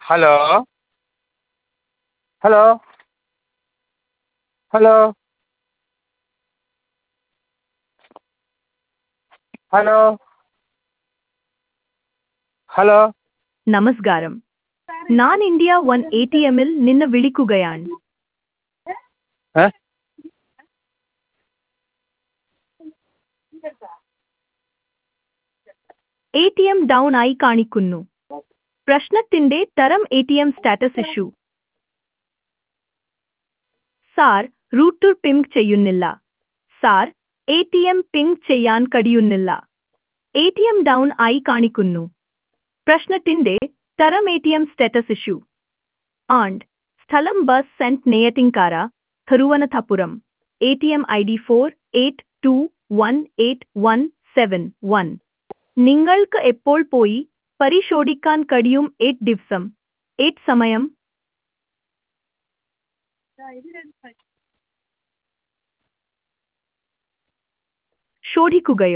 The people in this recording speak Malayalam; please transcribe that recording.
Hello hello hello hello hello നമസ്കാരം. ഞാൻ ഇന്ത്യ വൺ ATMൽ നിന്ന് വിളിക്കുകയാണ്. ഏ ATM ഡൗൺ ആയി കാണിക്കുന്നു. പ്രശ്നത്തിന്റെ തരം ATM status issue. Sir, router ping ചെയ്യുന്നില്ല. സാർ, ATM പിങ് ചെയ്യാൻ കഴിയുന്നില്ല. ATM ഡൗൺ ആയി കാണിക്കുന്നു. പ്രശ്നത്തിന്റെ തരം ATM സ്റ്റാറ്റസ് ഇഷ്യൂ. ആൻഡ് സ്ഥലം bus stand Neyyattinkara, Thiruvananthapuram. ATM ID 48218171. നിങ്ങൾക്ക് എപ്പോൾ പോയി പരിശോധിക്കാൻ കഴിയും? 8 ദിവസം 8 സമയം ശോധിക്കുകയോ?